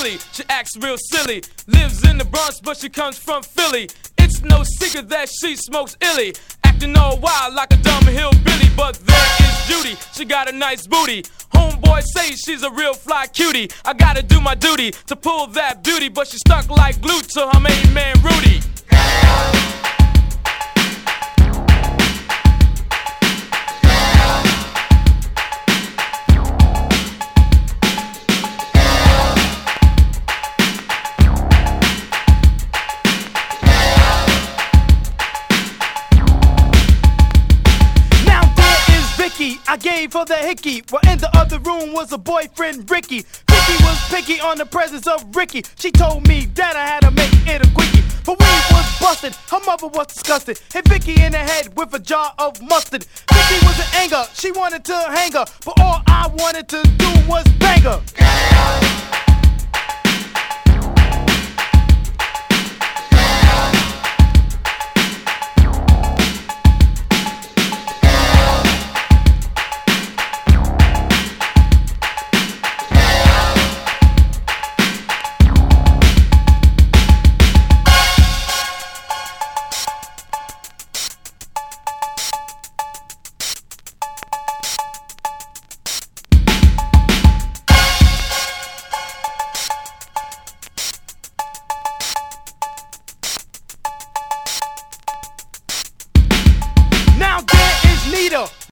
Billy. She acts real silly. Lives in the Bronx, but she comes from Philly. It's no secret that she smokes illy. Acting all wild like a dumb hillbilly. But there is Judy, she got a nice booty. Homeboy say she's a real fly cutie. I gotta do my duty to pull that beauty, but she stuck like glue to her main man Rudy. I gave her the hickey, while in the other room was a boyfriend, Ricky. Vicky was picky on the presence of Ricky. She told me that I had to make it a quickie. But when he was busted, her mother was disgusted. Hit Vicky in the head with a jar of mustard. Vicky was in anger, she wanted to hang her, but all I wanted to do was bang her. Now there is Nita.